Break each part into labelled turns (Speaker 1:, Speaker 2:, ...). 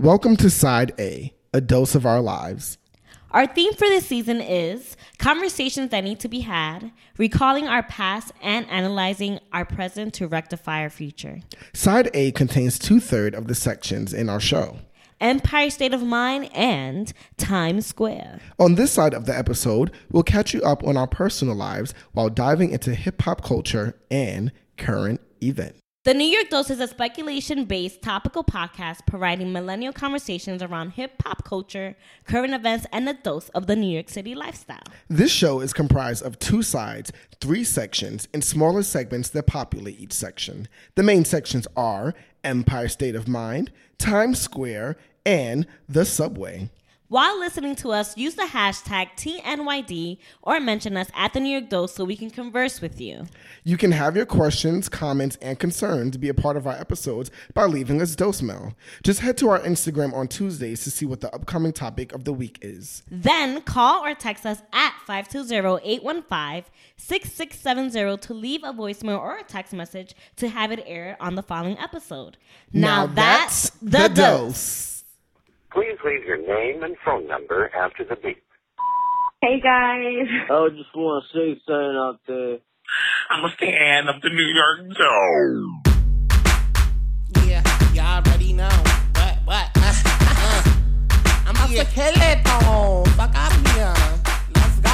Speaker 1: Welcome to Side A dose of our lives.
Speaker 2: Our theme for this season is conversations that need to be had, recalling our past and analyzing our present to rectify our future.
Speaker 1: Side A contains 2/3 of the sections in our show:
Speaker 2: Empire State of Mind and Times Square.
Speaker 1: On this side of the episode, we'll catch you up on our personal lives while diving into hip-hop culture and current events.
Speaker 2: The New York Dose is a speculation-based topical podcast providing millennial conversations around hip-hop culture, current events, and a dose of the New York City lifestyle.
Speaker 1: This show is comprised of 2 sides, 3 sections, and smaller segments that populate each section. The main sections are Empire State of Mind, Times Square, and the Subway.
Speaker 2: While listening to us, use the hashtag TNYD or mention us at the New York Dose so we can converse with you.
Speaker 1: You can have your questions, comments, and concerns be a part of our episodes by leaving us Dose Mail. Just head to our Instagram on Tuesdays to see what the upcoming topic of the week is.
Speaker 2: Then call or text us at 520-815-6670 to leave a voicemail or a text message to have it aired on the following episode. Now that's the dose.
Speaker 3: Please leave your name and phone number after the beep.
Speaker 4: Hey guys.
Speaker 5: I just want to say something out there.
Speaker 6: I'm a fan of the New York Dose.
Speaker 7: Yeah, y'all already know. What? I'm about to kill it, though. Fuck out of here. Let's go.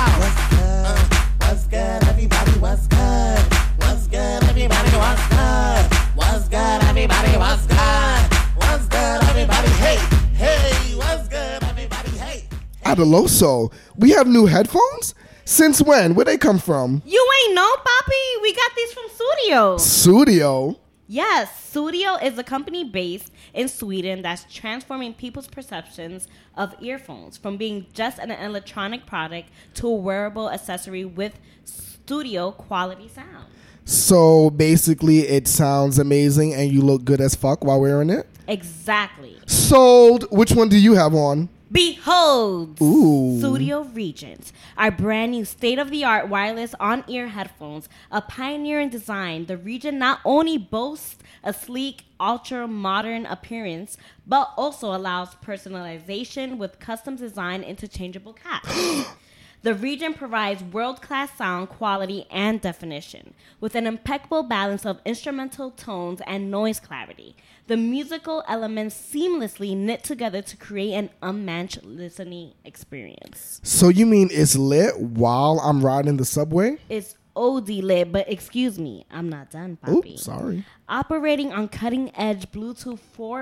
Speaker 7: What's good, everybody? What's good? What's good, everybody? What's good? What's good, everybody? What's good? What's good, everybody? Hey, what's good, everybody? Hey.
Speaker 1: Adeloso, we have new headphones? Since when? Where they come from?
Speaker 2: You ain't know, Papi? We got these from Sudio.
Speaker 1: Sudio?
Speaker 2: Yes, Sudio is a company based in Sweden that's transforming people's perceptions of earphones from being just an electronic product to a wearable accessory with studio quality sound.
Speaker 1: So basically it sounds amazing and you look good as fuck while wearing it?
Speaker 2: Exactly.
Speaker 1: Sold. Which one do you have on?
Speaker 2: Behold,
Speaker 1: Ooh.
Speaker 2: Studio Regents, our brand new state-of-the-art wireless on-ear headphones, a pioneer in design. The Regent not only boasts a sleek, ultra-modern appearance, but also allows personalization with custom-designed interchangeable caps. The Regent provides world-class sound quality and definition, with an impeccable balance of instrumental tones and noise clarity. The musical elements seamlessly knit together to create an unmatched listening experience.
Speaker 1: So you mean it's lit while I'm riding the subway?
Speaker 2: It's OD lit, but excuse me, I'm not done, Papi.
Speaker 1: Oops, sorry.
Speaker 2: Operating on cutting-edge Bluetooth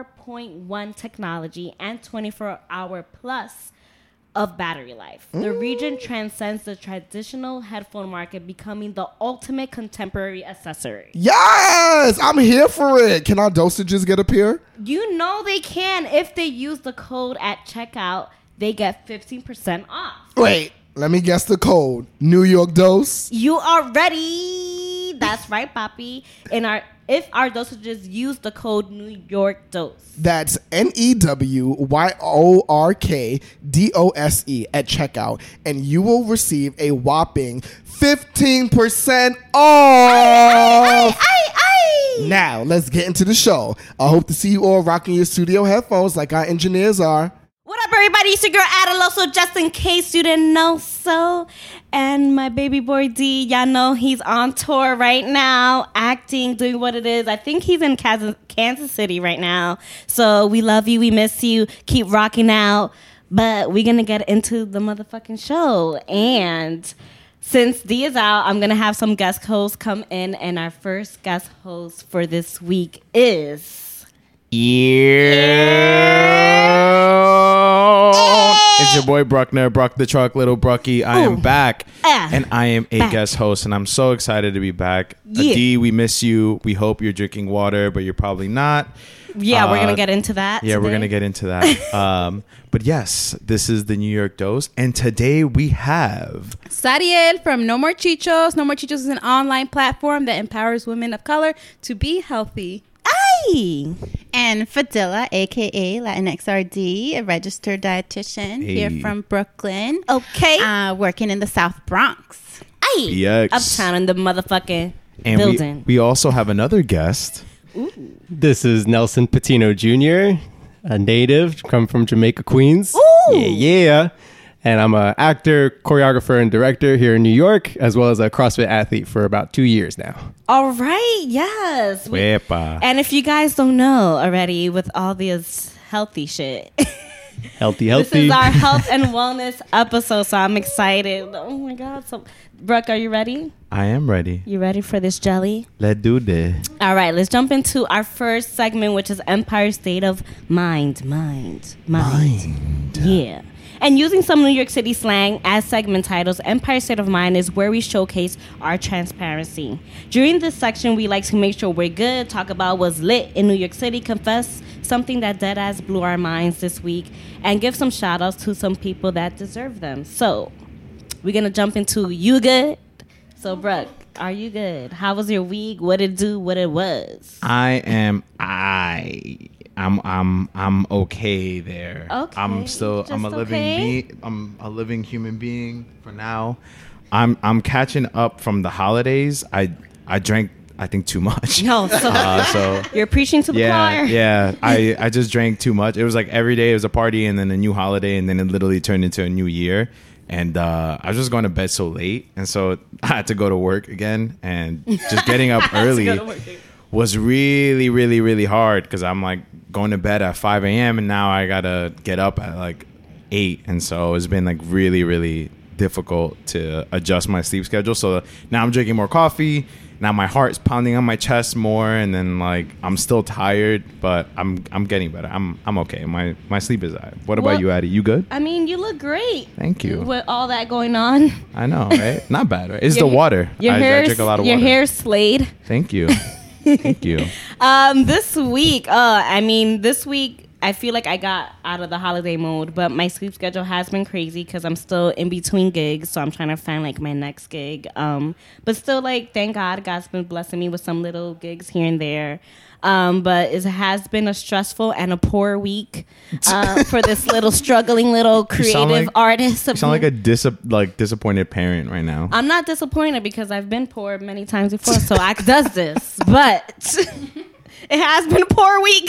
Speaker 2: 4.1 technology and 24-hour plus of battery life. The Regent transcends the traditional headphone market, becoming the ultimate contemporary accessory.
Speaker 1: Yes! I'm here for it. Can our dosages get up here?
Speaker 2: You know they can. If they use the code at checkout, they get 15% off.
Speaker 1: Wait, let me guess the code. New York Dose?
Speaker 2: You are ready. That's right, Papi. If our dosages use the code New York Dose.
Speaker 1: That's NEWYORKDOSE at checkout, and you will receive a whopping 15% off. Now, let's get into the show. I hope to see you all rocking your studio headphones like our engineers are.
Speaker 2: What up, everybody? It's your girl Adeloso, just in case you didn't know so. And my baby boy D, y'all know he's on tour right now, acting, doing what it is. I think he's in Kansas City right now. So we love you, we miss you, keep rocking out. But we're going to get into the motherfucking show. And since D is out, I'm going to have some guest hosts come in. And our first guest host for this week is...
Speaker 8: It's your boy Bruckner, Bruck the Truck, Little Brucky. I am back, and I am a guest host, and I'm so excited to be back. D, we miss you. We hope you're drinking water, but you're probably not.
Speaker 2: Yeah, we're going to get into that today.
Speaker 8: We're going to get into that. But yes, this is the New York Dose, and today we have...
Speaker 9: Sariel from No More Chichos. No More Chichos is an online platform that empowers women of color to be healthy.
Speaker 4: And Fadila, a.k.a. LatinxRD, a registered dietitian here from Brooklyn.
Speaker 2: Okay.
Speaker 4: Working in the South Bronx.
Speaker 8: BX.
Speaker 2: Uptown in the motherfucking
Speaker 8: and
Speaker 2: building.
Speaker 8: We also have another guest.
Speaker 10: Ooh. This is Nelson Patino Jr., a native, come from Jamaica, Queens.
Speaker 2: Ooh.
Speaker 10: Yeah. And I'm an actor, choreographer, and director here in New York, as well as a CrossFit athlete for about 2 years now.
Speaker 2: All right, yes.
Speaker 8: Wepa.
Speaker 2: And if you guys don't know already, with all this healthy shit,
Speaker 10: Healthy.
Speaker 2: this is our health and wellness episode, so I'm excited. Oh my God. So, Brooke, are you ready?
Speaker 8: I am ready.
Speaker 2: You ready for this jelly?
Speaker 8: Let's do this.
Speaker 2: All right, let's jump into our first segment, which is Empire State of Mind. Yeah. And using some New York City slang as segment titles, Empire State of Mind is where we showcase our transparency. During this section, we like to make sure we're good, talk about what's lit in New York City, confess something that deadass blew our minds this week, and give some shout outs to some people that deserve them. So, we're going to jump into You Good? So, Brooke, are you good? How was your week? What it do? What it was?
Speaker 8: I'm okay there.
Speaker 2: Okay.
Speaker 8: I'm a living human being for now. I'm catching up from the holidays. I drank, I think, too much.
Speaker 2: No, so you're preaching to the choir.
Speaker 8: Yeah. I just drank too much. It was like every day it was a party and then a new holiday and then it literally turned into a new year. And I was just going to bed so late. And so I had to go to work again. And just getting up early was really, really, really hard because I'm like going to bed at 5 a.m. and now I got to get up at like 8. And so it's been like really, really difficult to adjust my sleep schedule. So now I'm drinking more coffee. Now my heart's pounding on my chest more, and then like I'm still tired, but I'm getting better. I'm okay. My sleep is out. What about you, Addie? You good?
Speaker 2: I mean, you look great.
Speaker 8: Thank you.
Speaker 2: With all that going on.
Speaker 8: I know, right? Not bad, right? It's the water. I drink a lot of water.
Speaker 2: Your hair's slayed.
Speaker 8: Thank you. Thank you.
Speaker 2: This week, this week I feel like I got out of the holiday mode, but my sleep schedule has been crazy because I'm still in between gigs, so I'm trying to find like my next gig. But still, like, thank God, God's been blessing me with some little gigs here and there. But it has been a stressful and a poor week for this little struggling little creative artist.
Speaker 8: You sound like a disappointed parent right now.
Speaker 2: I'm not disappointed because I've been poor many times before, so I does this, but. It has been a poor week,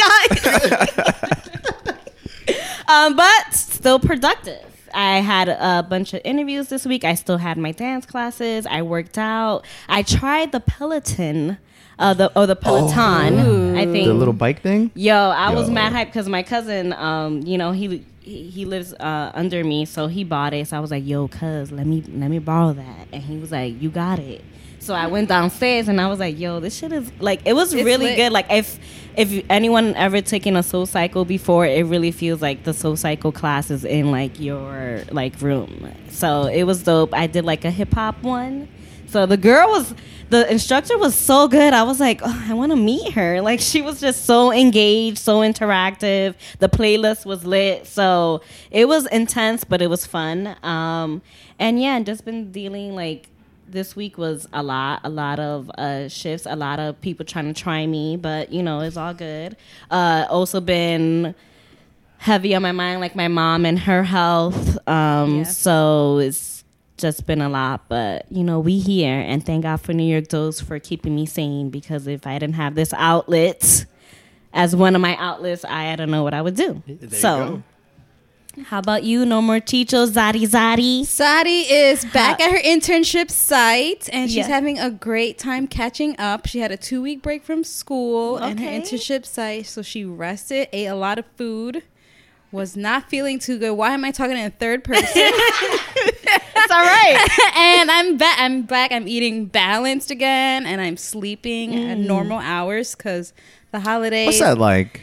Speaker 2: guys. But still productive. I had a bunch of interviews this week. I still had my dance classes. I worked out. I tried the Peloton. The Peloton, I think.
Speaker 8: The little bike thing?
Speaker 2: I was mad hyped because my cousin, he lives under me, so he bought it. So I was like, yo, cuz, let me borrow that. And he was like, you got it. So I went downstairs and I was like, yo, this shit is like, it was really good. Like if anyone ever taken a Soul Cycle before, it really feels like the Soul Cycle class is in like your like room. So it was dope. I did like a hip hop one. So the instructor was so good. I was like, oh, I want to meet her. Like she was just so engaged, so interactive. The playlist was lit. So it was intense, but it was fun. And yeah, just been dealing like, this week was a lot of shifts, a lot of people trying to try me, but it's all good. Also been heavy on my mind, like my mom and her health. So it's just been a lot, but we here, and thank God for New York Dose for keeping me sane, because if I didn't have this outlet as one of my outlets, I don't know what I would do.
Speaker 10: There you go.
Speaker 2: How about you? No more Chicho, Zadi.
Speaker 9: Zadi is back at her internship site, and she's having a great time catching up. She had a 2-week break from school and her internship site, so she rested, ate a lot of food, was not feeling too good. Why am I talking in third person?
Speaker 2: It's all right.
Speaker 9: And I'm back. I'm eating balanced again, and I'm sleeping at normal hours because the holidays.
Speaker 8: What's that like?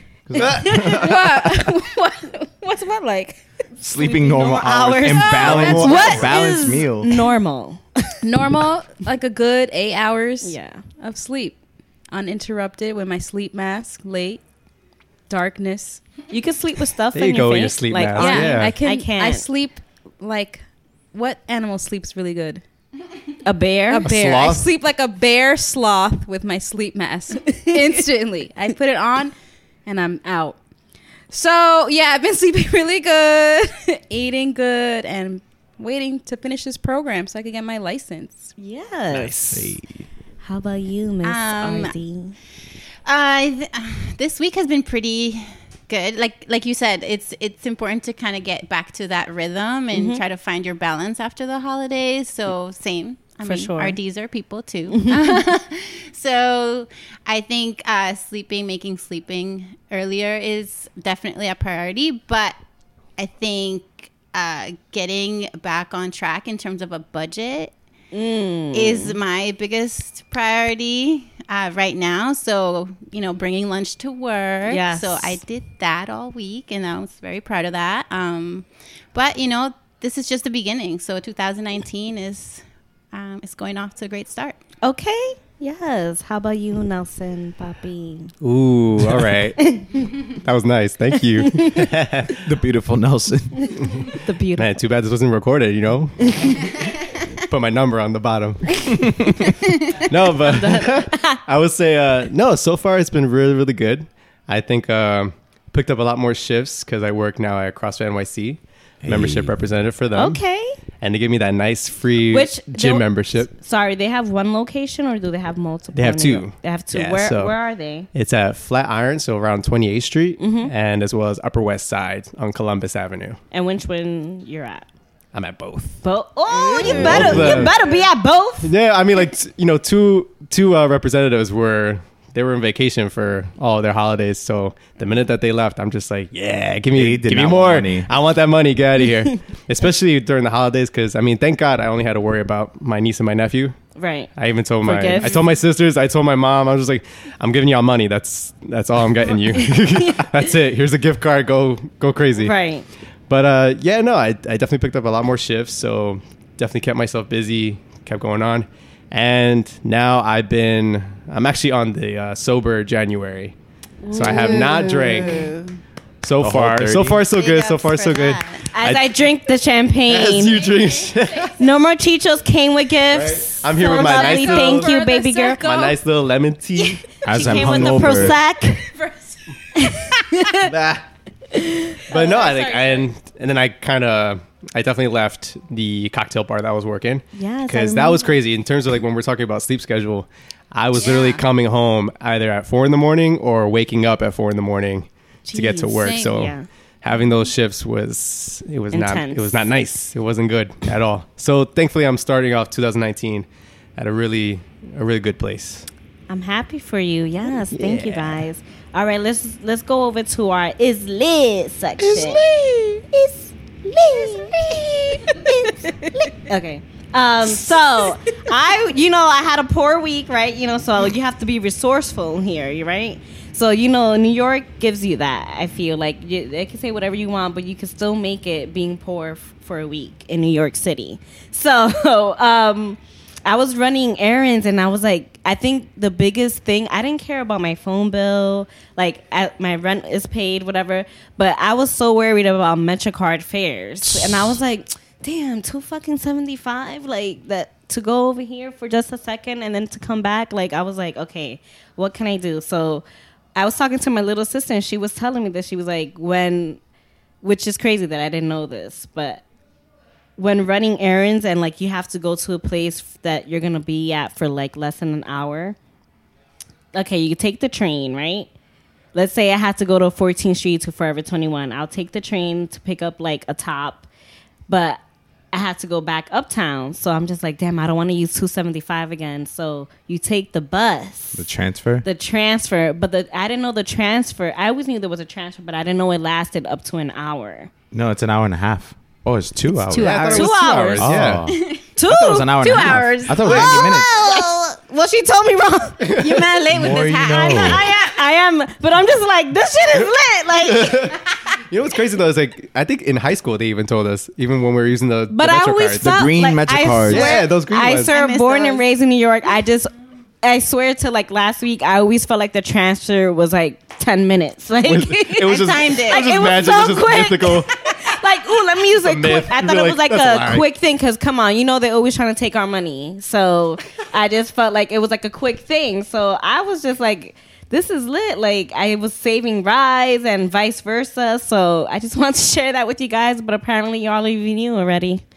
Speaker 9: What's what like?
Speaker 8: Sleeping normal hours and balanced meal.
Speaker 2: Normal,
Speaker 9: like a good 8 hours of sleep, uninterrupted with my sleep mask, late, darkness.
Speaker 2: You can sleep with stuff
Speaker 10: there
Speaker 2: in
Speaker 10: you go
Speaker 2: your
Speaker 10: with your
Speaker 2: face.
Speaker 10: sleep
Speaker 2: like,
Speaker 10: mask.
Speaker 9: I
Speaker 2: can't.
Speaker 9: I sleep like, what animal sleeps really good?
Speaker 2: A bear?
Speaker 9: A bear.
Speaker 10: Sloth?
Speaker 9: I sleep like a bear sloth with my sleep mask instantly. I put it on and I'm out. So, yeah, I've been sleeping really good, eating good, and waiting to finish this program so I can get my license.
Speaker 2: Yes.
Speaker 8: Nice.
Speaker 2: How about you, Miss RD?
Speaker 4: This week has been pretty good. Like you said, it's important to kind of get back to that rhythm and try to find your balance after the holidays. So same. I mean,
Speaker 2: sure.
Speaker 4: RDs are people too. So I think making sleeping earlier is definitely a priority. But I think getting back on track in terms of a budget is my biggest priority right now. So, bringing lunch to work.
Speaker 2: Yes.
Speaker 4: So I did that all week, and I was very proud of that. But, this is just the beginning. So 2019 is going off to a great start.
Speaker 2: Okay. Yes. How about you, Nelson, Papi?
Speaker 10: Ooh, all right. That was nice. Thank you.
Speaker 8: The beautiful Nelson.
Speaker 2: The beautiful.
Speaker 10: Man, too bad this wasn't recorded, Put my number on the bottom. No, but I would say, no, so far it's been really, really good. I think picked up a lot more shifts because I work now at CrossFit NYC, membership representative for them.
Speaker 2: Okay.
Speaker 10: And they give me that nice free gym membership.
Speaker 2: Sorry, they have one location or do they have multiple?
Speaker 10: They have two.
Speaker 2: They have two.
Speaker 10: Yeah,
Speaker 2: where are they?
Speaker 10: It's at Flatiron, so around 28th Street, and as well as Upper West Side on Columbus Avenue.
Speaker 2: And which one you're at?
Speaker 10: I'm at both.
Speaker 2: Oh, you better be at both.
Speaker 10: Yeah, I mean, two representatives were in vacation for all their holidays. So the minute that they left, I'm just like, yeah, give me more money. I want that money. Get out of here. Especially during the holidays, because thank God I only had to worry about my niece and my nephew.
Speaker 2: Right.
Speaker 10: I even told my sisters, I told my mom, I was just like, I'm giving y'all money. That's all I'm getting you. That's it. Here's a gift card. Go crazy.
Speaker 2: Right.
Speaker 10: But I definitely picked up a lot more shifts. So definitely kept myself busy, kept going on. And now I'm actually on the sober January. So I have not drank so far. So far, so good. So far, so good.
Speaker 2: As I drink the champagne.
Speaker 10: As you drink.
Speaker 2: No more Chichos came with gifts.
Speaker 10: Right. I'm here with my nice little,
Speaker 2: thank you, baby girl.
Speaker 10: My nice little lemon tea.
Speaker 8: As
Speaker 2: she
Speaker 8: I'm
Speaker 2: came with
Speaker 8: hungover.
Speaker 2: the Prozac.
Speaker 10: But no, I think, and then I definitely left the cocktail bar that I was working.
Speaker 2: Yes,
Speaker 10: because that was crazy in terms of when we're talking about sleep schedule. I was literally coming home either at 4 a.m. or waking up at 4 a.m. to get to work. So having those shifts was not nice. It wasn't good at all. So thankfully, I'm starting off 2019 at a really good place.
Speaker 2: I'm happy for you. Yes, thank you guys. All right, let's go over to our Is Lit section. It's lit. Okay. So I had a poor week, right? So you have to be resourceful here, right? So, New York gives you that. I feel like they can say whatever you want, but you can still make it being poor for a week in New York City. So, I was running errands and I was like, I think the biggest thing, I didn't care about my phone bill, my rent is paid, whatever, but I was so worried about MetroCard fares. And I was like, damn, $2.75, like that to go over here for just a second and then to come back. I was like, okay, what can I do? So I was talking to my little sister and she was telling me that she was like, which is crazy that I didn't know this, but when running errands and you have to go to a place that you're going to be at for less than an hour. Okay, you take the train, right? Let's say I had to go to 14th Street to Forever 21. I'll take the train to pick up a top, but I had to go back uptown. So I'm just like, damn, I don't want to use $2.75 again. So you take the bus.
Speaker 8: The transfer?
Speaker 2: But I didn't know the transfer. I always knew there was a transfer, but I didn't know it lasted up to an hour.
Speaker 8: No, it's an hour and a half. Oh, it's 2 hours.
Speaker 4: 2 hours.
Speaker 2: 2 hours.
Speaker 8: Yeah.
Speaker 2: Two?
Speaker 8: I thought it was an hour and a half.
Speaker 2: 2 hours.
Speaker 8: I thought it was 90 minutes.
Speaker 2: Well, she told me wrong. You're mad late with this hat. I am, but I'm just like, this shit is lit.
Speaker 10: You know what's crazy though is I think in high school they even told us, even when we were using the
Speaker 2: I always
Speaker 10: cards.
Speaker 2: felt
Speaker 8: the green MetroCards.
Speaker 10: Yeah, those green ones.
Speaker 2: I born and raised in New York. I swear to last week, I always felt like the transfer was 10 minutes.
Speaker 10: It was just
Speaker 2: timed it.
Speaker 10: It was just
Speaker 2: it was
Speaker 10: magic.
Speaker 2: so
Speaker 10: It was just
Speaker 2: quick.
Speaker 10: mythical.
Speaker 2: Ooh, let me use it quick. I thought it was
Speaker 10: that's
Speaker 2: a quick thing because, come on, they're always trying to take our money. So I just felt like it was a quick thing. So I was just like, this is lit. I was saving rides and vice versa. So I just wanted to share that with you guys. But apparently, y'all even knew already.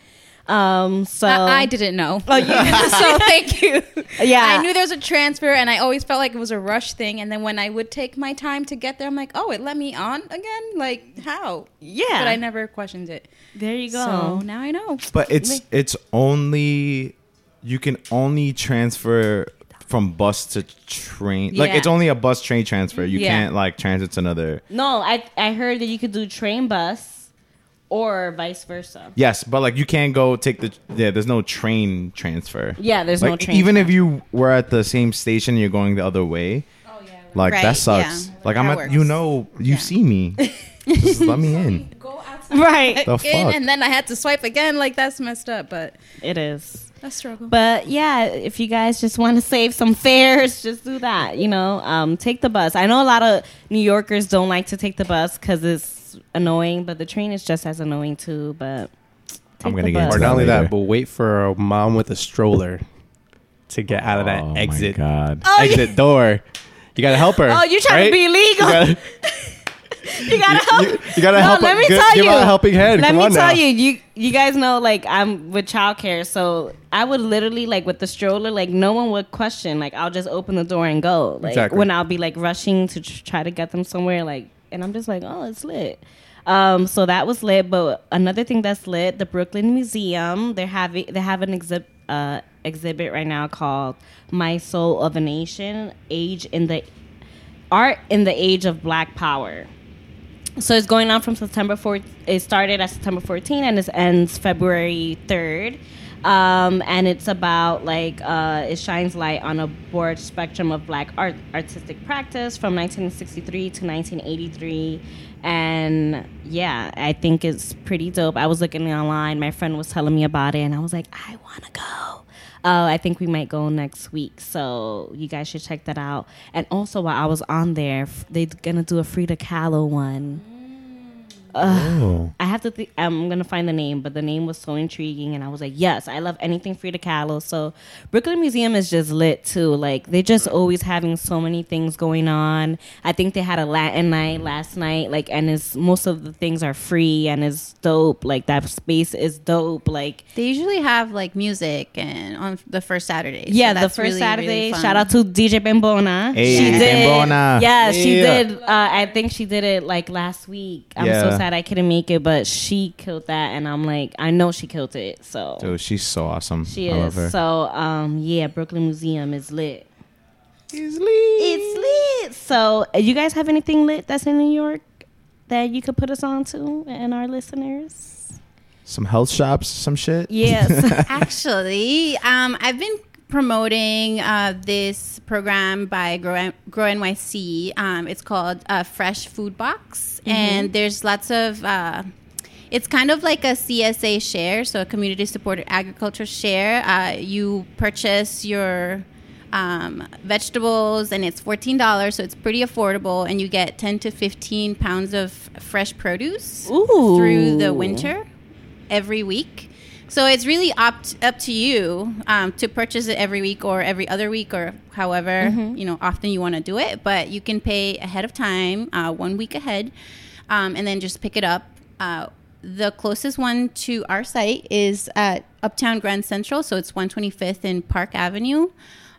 Speaker 2: So
Speaker 9: I didn't know.
Speaker 2: Oh, yeah.
Speaker 9: So thank you.
Speaker 2: Yeah.
Speaker 9: I knew there was a transfer, and I always felt like it was a rush thing. And then when I would take my time to get there, I'm like, oh, it let me on again? Like, how?
Speaker 2: Yeah.
Speaker 9: But I never questioned it.
Speaker 2: There you go.
Speaker 9: So now I know.
Speaker 8: But it's only, you can only transfer from bus to train. Like,
Speaker 2: Yeah.
Speaker 8: it's only a bus train transfer. You
Speaker 2: Yeah.
Speaker 8: can't, like, transit to another.
Speaker 2: No, I heard that you could do train bus or vice versa.
Speaker 8: Yes, but, like, you can't go take there's no train transfer.
Speaker 2: Yeah, there's no train
Speaker 8: Even if you were at the same station, you're going the other way. Oh, yeah. Like,
Speaker 4: Right,
Speaker 8: that sucks.
Speaker 4: yeah.
Speaker 8: Like,
Speaker 4: That
Speaker 8: you see me. Just let me in.
Speaker 2: Right.
Speaker 8: The
Speaker 9: In,
Speaker 8: fuck?
Speaker 9: and then I had to swipe again. Like, that's messed up, but
Speaker 2: It is.
Speaker 9: a struggle.
Speaker 2: But yeah, if you guys just want to save some fares, just do that. Take the bus. I know a lot of New Yorkers don't like to take the bus because it's annoying, but the train is just as annoying too. But
Speaker 8: I'm
Speaker 2: take
Speaker 8: gonna
Speaker 2: the
Speaker 8: get
Speaker 2: bus.
Speaker 8: into
Speaker 10: Or not only
Speaker 8: later.
Speaker 10: that, but wait for a mom with a stroller to get out of that
Speaker 8: Oh,
Speaker 10: exit
Speaker 8: my God.
Speaker 10: exit door. You gotta help her.
Speaker 2: Oh, you trying to
Speaker 10: right?
Speaker 2: be illegal? You gotta help.
Speaker 10: You gotta help.
Speaker 2: Let me
Speaker 10: Give
Speaker 2: tell you.
Speaker 10: out a helping hand.
Speaker 2: Let
Speaker 10: Come
Speaker 2: me
Speaker 10: on
Speaker 2: tell
Speaker 10: now.
Speaker 2: you guys know, like, I'm with childcare, so I would literally, like, with the stroller, like, no one would question. Like, I'll just open the door and go. Like,
Speaker 10: Exactly.
Speaker 2: when I'll be, like, rushing to try to get them somewhere, like, and I'm just like, oh, it's lit. So that was lit. But another thing that's lit, the Brooklyn Museum, they have an exhibit right now called "My Soul of a Nation: Art in the Age of Black Power." So it's going on from September 4th. It started at September 14th and it ends February 3rd. And it's about, like, it shines light on a broad spectrum of black artistic practice from 1963 to 1983. And yeah, I think it's pretty dope. I was looking online. My friend was telling me about it and I was like, I want to go. I think we might go next week, so you guys should check that out. And also, while I was on there, they're gonna do a Frida Kahlo one.
Speaker 8: Oh.
Speaker 2: I have to think. I'm gonna find the name, but the name was so intriguing, and I was like, "Yes, I love anything Frida Kahlo." So, Brooklyn Museum is just lit too. Like, they're just always having so many things going on. I think they had a Latin night last night, like, and most of the things are free and it's dope. Like, that space is dope. Like,
Speaker 4: They usually have like music and on the first Saturday.
Speaker 2: yeah,
Speaker 4: so
Speaker 2: the
Speaker 4: that's
Speaker 2: first
Speaker 4: really,
Speaker 2: Saturday.
Speaker 4: really fun.
Speaker 2: Shout out to DJ Bambona.
Speaker 8: Hey,
Speaker 2: she did.
Speaker 8: Bambona.
Speaker 2: Yeah, she
Speaker 8: Yeah.
Speaker 2: did. I think she did it like last week. I'm so
Speaker 8: Yeah.
Speaker 2: sad I couldn't make it, but she killed that, and I'm like, I know she killed it. So
Speaker 8: Dude, she's so awesome.
Speaker 2: she
Speaker 8: I love
Speaker 2: is.
Speaker 8: her.
Speaker 2: So yeah, Brooklyn Museum is lit.
Speaker 8: It's lit.
Speaker 2: It's lit. So you guys have anything lit that's in New York that you could put us on to and our listeners?
Speaker 8: Some health shops, some shit.
Speaker 2: Yes.
Speaker 4: Actually, I've been promoting this program by Grow NYC. It's called Fresh Food Box, and there's lots of. It's kind of like a CSA share, so a community supported agriculture share. You purchase your vegetables, and it's $14, so it's pretty affordable, and you get 10 to 15 pounds of fresh produce
Speaker 2: Ooh.
Speaker 4: through the winter every week. So it's really up to you to purchase it every week or every other week or however often you want to do it. But you can pay ahead of time, 1 week ahead, and then just pick it up. The closest one to our site is at Uptown Grand Central, so it's 125th and Park Avenue.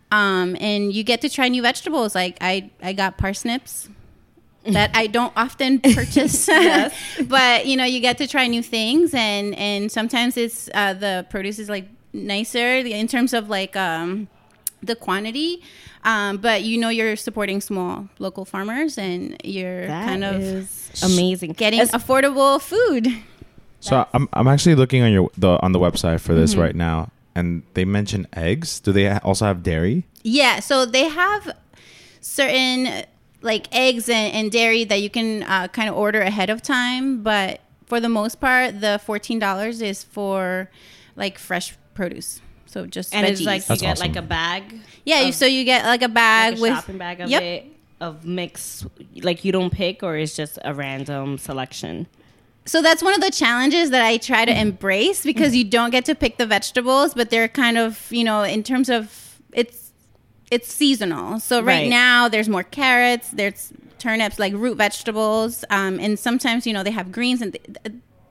Speaker 4: And you get to try new vegetables. Like I got parsnips that I don't often purchase, but you get to try new things, and sometimes it's the produce is like nicer in terms of like the quantity, but you're supporting small local farmers, and you're
Speaker 2: That
Speaker 4: kind of
Speaker 2: is amazing.
Speaker 4: getting affordable food.
Speaker 8: So I'm actually looking on on the website for this right now, and they mention eggs. Do they also have dairy?
Speaker 4: Yeah, so they have certain like eggs and dairy that you can kind of order ahead of time, but for the most part, the $14 is for like fresh produce. So just
Speaker 2: And
Speaker 4: veggies.
Speaker 2: it's like you
Speaker 8: That's
Speaker 2: get
Speaker 8: awesome.
Speaker 2: like a bag.
Speaker 4: Yeah, so you get like a bag
Speaker 2: Like a
Speaker 4: with
Speaker 2: shopping bag of
Speaker 4: Yep.
Speaker 2: it of mix. Like you don't pick, or it's just a random selection.
Speaker 4: So that's one of the challenges that I try to embrace, because you don't get to pick the vegetables, but they're kind of, in terms of it's seasonal. So right now there's more carrots, there's turnips, like root vegetables, and sometimes they have greens, and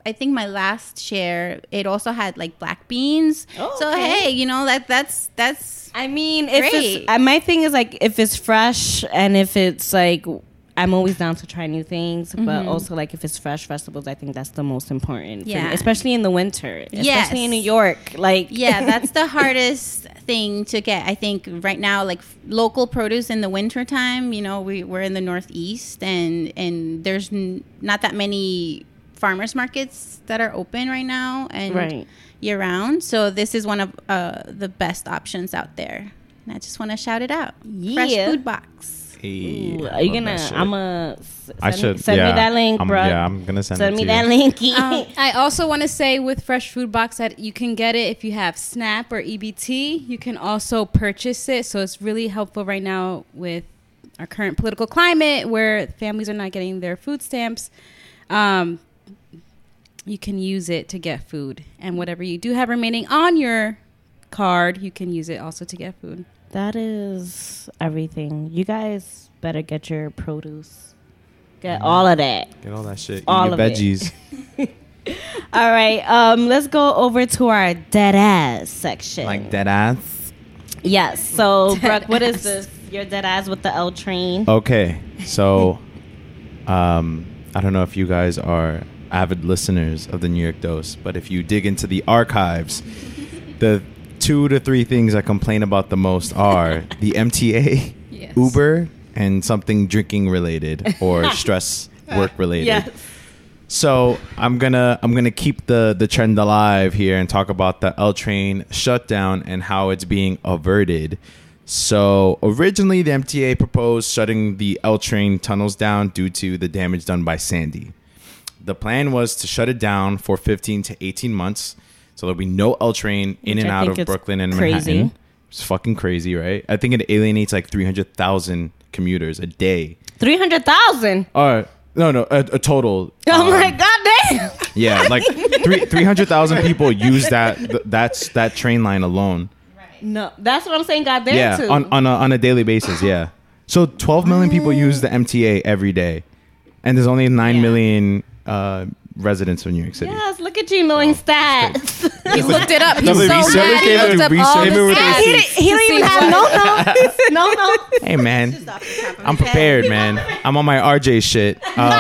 Speaker 4: I think my last share, it also had like black beans.
Speaker 2: Oh,
Speaker 4: so
Speaker 2: okay.
Speaker 4: hey, you know, that's.
Speaker 2: I mean, if
Speaker 4: great.
Speaker 2: it's, my thing is like if it's fresh and if it's like, I'm always down to try new things, but also like if it's fresh vegetables, I think that's the most important. For me, especially in the winter, especially in New York. Like,
Speaker 4: yeah, that's the hardest thing to get. I think right now, like local produce in the winter time, you know, we're in the Northeast and there's not that many farmers markets that are open right now and year round. So this is one of the best options out there. And I just want to shout it out. Fresh Food Box.
Speaker 8: Hey,
Speaker 2: are you gonna? I'm gonna. Send me
Speaker 8: yeah,
Speaker 2: that link, bro.
Speaker 8: Yeah, I'm gonna send
Speaker 2: me
Speaker 8: it to
Speaker 2: that
Speaker 8: you.
Speaker 2: link.
Speaker 9: I also want to say with Fresh Food Box that you can get it if you have SNAP or EBT. You can also purchase it, so it's really helpful right now with our current political climate where families are not getting their food stamps. You can use it to get food, and whatever you do have remaining on your card, you can use it also to get food.
Speaker 2: That is everything. You guys better get your produce. Get all of that.
Speaker 8: Get all that shit.
Speaker 2: All
Speaker 8: Eat your
Speaker 2: of
Speaker 8: veggies.
Speaker 2: All right. Let's go over to our dead ass section.
Speaker 8: Like dead ass?
Speaker 2: Yes. So, Brooke, what is this? Your dead ass with the L train.
Speaker 8: Okay. So, I don't know if you guys are avid listeners of the New York Dose, but if you dig into the archives, the 2 to 3 things I complain about the most are the MTA, Uber, and something drinking related or stress work related.
Speaker 2: Yes.
Speaker 8: So I'm gonna keep the trend alive here and talk about the L train shutdown and how it's being averted. So originally the MTA proposed shutting the L train tunnels down due to the damage done by Sandy. The plan was to shut it down for 15 to 18 months. So there'll be no L train in and out of Brooklyn and Manhattan. It's fucking crazy, right? I think it alienates like 300,000 commuters a day.
Speaker 2: 300,000?
Speaker 8: No, a total.
Speaker 2: I'm like, goddamn.
Speaker 8: Yeah, like 300,000 people use that train line alone.
Speaker 2: No, that's what I'm saying. Goddamn.
Speaker 8: Yeah,
Speaker 2: too.
Speaker 8: on a daily basis. Yeah. So 12 million people use the MTA every day, and there's only 9 million residents of New York City.
Speaker 2: Yes, look at you knowing stats.
Speaker 9: He looked it up. He's
Speaker 8: No,
Speaker 9: so
Speaker 8: but
Speaker 9: mad. He looked up all the stats.
Speaker 2: He don't even have no.
Speaker 8: Hey man, I'm prepared, man. I'm on my RJ shit.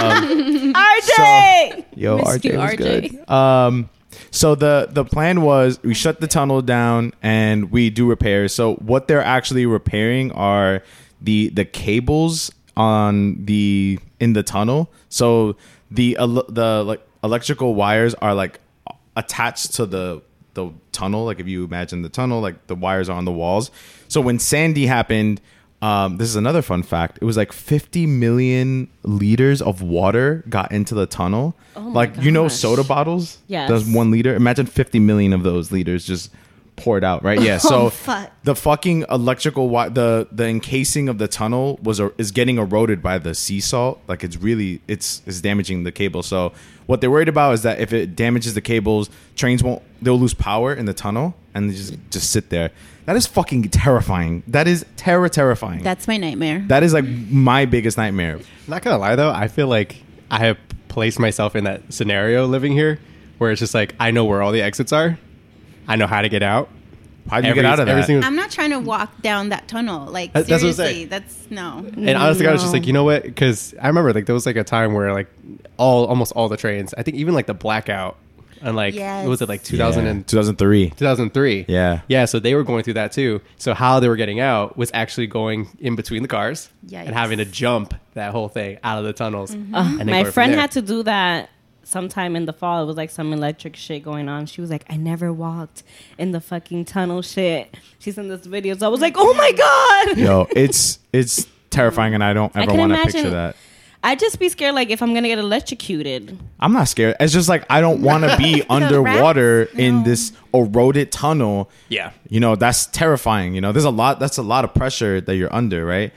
Speaker 2: RJ.
Speaker 8: Yo,
Speaker 9: Missed
Speaker 8: RJ
Speaker 9: you,
Speaker 8: was
Speaker 9: RJ.
Speaker 8: good. So the plan was we shut the tunnel down and we do repairs. So what they're actually repairing are the cables in the tunnel. So the like electrical wires are like attached to the tunnel. Like if you imagine the tunnel, like the wires are on the walls. So when Sandy happened, this is another fun fact. It was like 50 million liters of water got into the tunnel.
Speaker 2: Oh my
Speaker 8: like, you know, soda bottles?
Speaker 2: Yes.
Speaker 8: That's 1 liter. Imagine 50 million of those liters just poured out, right? Yeah. So the fucking electrical the encasing of the tunnel is getting eroded by the sea salt. Like it's damaging the cable. So what they're worried about is that if it damages the cables, they'll lose power in the tunnel and they just sit there. That is fucking terrifying. That is terrifying.
Speaker 4: That's my nightmare.
Speaker 8: That is like my biggest nightmare.
Speaker 10: Not gonna lie though, I feel like I have placed myself in that scenario living here where it's just like I know where all the exits are. I know how to get out.
Speaker 8: How do you get out of that?
Speaker 4: I'm not trying to walk down that tunnel. Like
Speaker 10: That's what I'm
Speaker 4: seriously,
Speaker 10: saying.
Speaker 4: that's no.
Speaker 10: And honestly, I was just like, you know what? Because I remember like there was like a time where like almost all the trains, I think even like the blackout, and like what was it like
Speaker 8: 2003?
Speaker 10: 2003.
Speaker 8: Yeah.
Speaker 10: So they were going through that too. So how they were getting out was actually going in between the cars and having to jump that whole thing out of the tunnels. And then
Speaker 2: My
Speaker 10: go from
Speaker 2: friend
Speaker 10: there.
Speaker 2: had to do that sometime in the fall. It was like some electric shit going on. She was like, I never walked in the fucking tunnel shit. She's in this video. So I was like, oh my God.
Speaker 8: Yo, it's terrifying and I don't ever want to picture that.
Speaker 2: I'd just be scared, like, if I'm going to get electrocuted.
Speaker 8: I'm not scared. It's just like I don't want to be underwater in this eroded tunnel.
Speaker 10: Yeah.
Speaker 8: You know, that's terrifying. You know, that's a lot of pressure that you're under, right?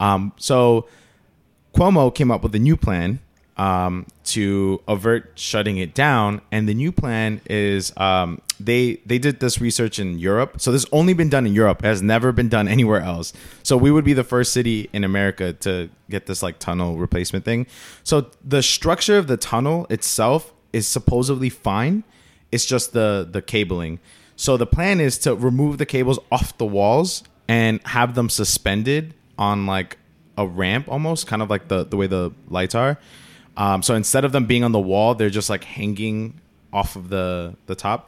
Speaker 8: So Cuomo came up with a new plan to avert shutting it down. And the new plan is they did this research in Europe. So this has only been done in Europe. It has never been done anywhere else. So we would be the first city in America to get this like tunnel replacement thing. So the structure of the tunnel itself is supposedly fine. It's just the cabling. So the plan is to remove the cables off the walls and have them suspended on like a ramp, almost kind of like the way the lights are. So instead of them being on the wall, they're just like hanging off of the top.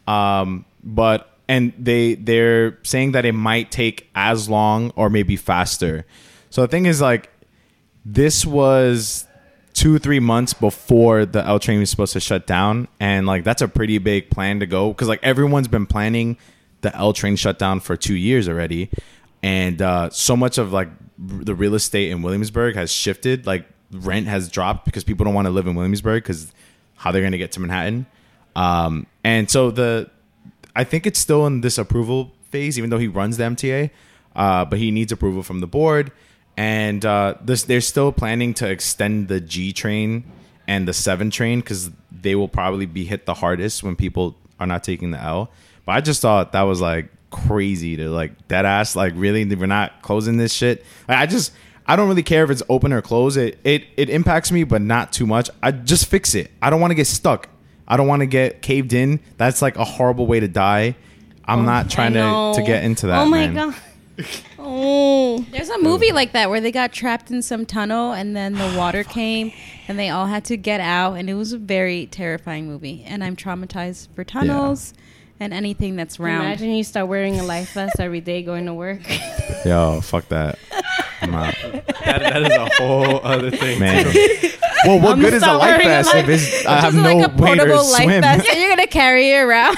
Speaker 8: And they're saying that it might take as long or maybe faster. So the thing is, like, this was 2-3 months before the L train was supposed to shut down, and like that's a pretty big plan to go, because like everyone's been planning the L train shutdown for 2 years already, and so much of like the real estate in Williamsburg has shifted. Like rent has dropped because people don't want to live in Williamsburg because how they're going to get to Manhattan. And so I think it's still in this approval phase, even though he runs the MTA, but he needs approval from the board. And they're still planning to extend the G train and the 7 train because they will probably be hit the hardest when people are not taking the L. But I just thought that was like crazy to like dead ass, like really we're not closing this shit. I don't really care if it's open or closed. It impacts me, but not too much. I just fix it. I don't want to get stuck. I don't want to get caved in. That's like a horrible way to die. I'm not trying to get into that.
Speaker 2: Oh my
Speaker 8: man.
Speaker 2: God. Oh,
Speaker 9: there's a movie like that where they got trapped in some tunnel and then the water came and they all had to get out, and it was a very terrifying movie. And I'm traumatized for tunnels and anything that's round.
Speaker 2: Imagine you start wearing a life vest every day going to work.
Speaker 8: Yo, fuck that. I'm out.
Speaker 10: That is a whole other thing,
Speaker 8: man. Well, what good is a life vest if I have no
Speaker 9: like a
Speaker 8: way to
Speaker 9: portable life
Speaker 8: swim?
Speaker 9: vest and you're gonna carry it around